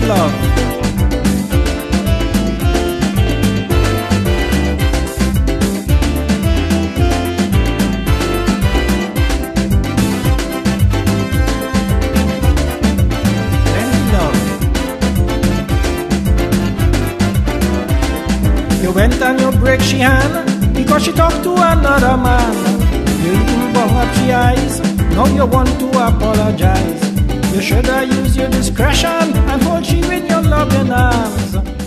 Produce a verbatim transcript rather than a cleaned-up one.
love. You went and you break she hand because she talked to another man. You even bung up she eyes, now you want to apologize. You should have used your discretion and hold she in your loving arms.